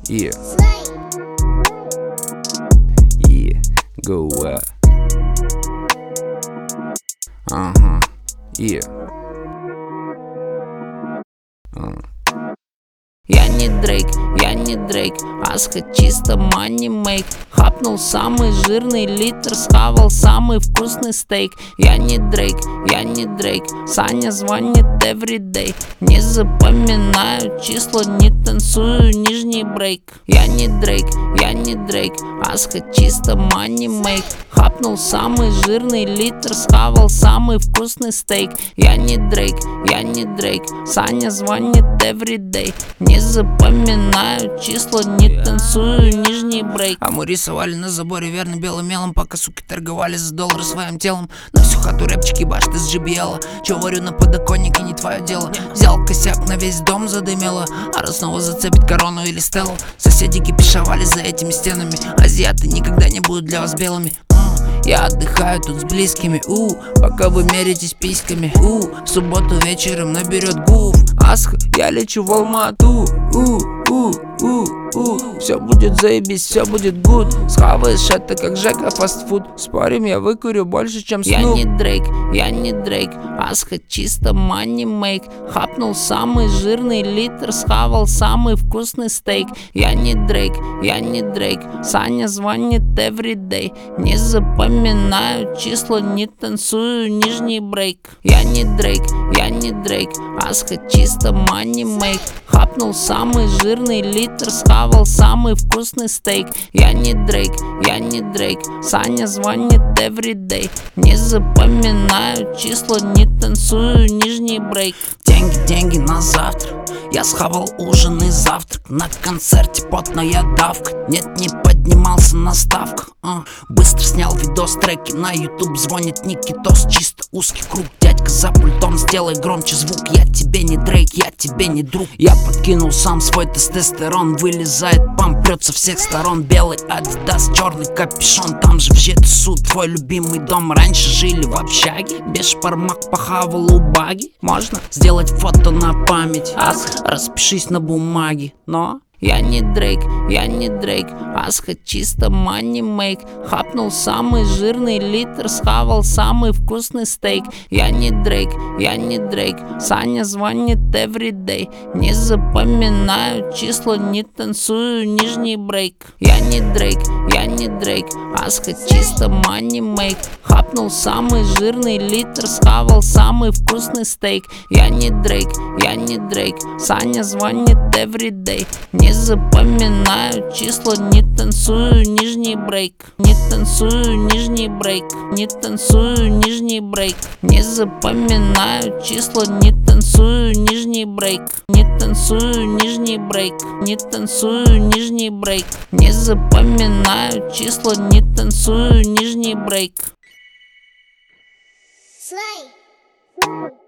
Yeah, go up. Yeah. Я не Дрейк, Аска чисто money make. Хапнул самый жирный литр, схавал самый вкусный стейк. Я не Дрейк, Саня звонит everyday. Не запоминаю числа, не танцую нижний брейк. Я не Дрейк, Аска чисто money make. Хапнул самый жирный литр, схавал самый вкусный стейк. Я не Дрейк, Саня звонит everyday. Не запоминаю числа, не танцую нижний брейк. А мы рисовали на заборе верно белым мелом, пока суки торговали за доллары своим телом. На всю хату рэпчики башты с JBL. Чё варю на подоконнике, не твое дело. Взял косяк, на весь дом задымело. А раз снова зацепит корону или стеллу. Соседи кипишовали за этими стенами. Азиаты никогда не будут для вас белыми. Я отдыхаю тут с близкими, пока вы меритесь письками, в субботу вечером наберет гуф. Аска, я лечу в Алмату, все будет заебись, все будет гуд. Схаваешь это как Жека фастфуд. Спорим, я выкурю больше, чем Снуп. Я не Дрейк, Аска чисто money make. Хапнул самый жирный литр, схавал самый вкусный стейк. Я не Дрейк, Саня звонит everyday. Не запоминаю числа, не танцую нижний брейк. Я не Дрейк, Аска чисто money make. Хапнул самый жирный литр, схавал самый вкусный стейк. Я не Дрейк, Саня звонит everyday. Не запоминаю числа, не танцую нижний брейк. Деньги на завтра. Я схавал ужин и завтрак. На концерте потная давка. Нет, не поднимался на ставках. Быстро снял видос, треки на YouTube. Звонит Никитос, чисто узкий круг. Дядька за пультом, сделай громче звук. Я тебе не Дрейк, я тебе не друг. Я подкинул сам свой тестостерон. Вылезает памп, прет со всех сторон. Белый Адидас, черный капюшон. Там же в Жетсу твой любимый дом. Раньше жили в общаге. Без шпармак похавал у баги. Можно сделать фото на память. Распишись на бумаге, но... Я не Дрейк, Аска чисто money make. Хапнул самый жирный литр, схавал самый вкусный стейк. Я не Дрейк, Саня звонит everyday. Не запоминаю числа, не танцую нижний брейк. Я не Дрейк, Аска чисто money make. Хапнул самый жирный литр, схавал самый вкусный стейк. Я не Дрейк, Саня звонит everyday. Не запоминаю числа, не танцую нижний брейк. Не танцую нижний брейк. Не танцую нижний брейк. Не запоминаю числа, не танцую нижний брейк. Не танцую нижний брейк. Не танцую нижний брейк. Не запоминаю числа, не танцую нижний брейк. Slay.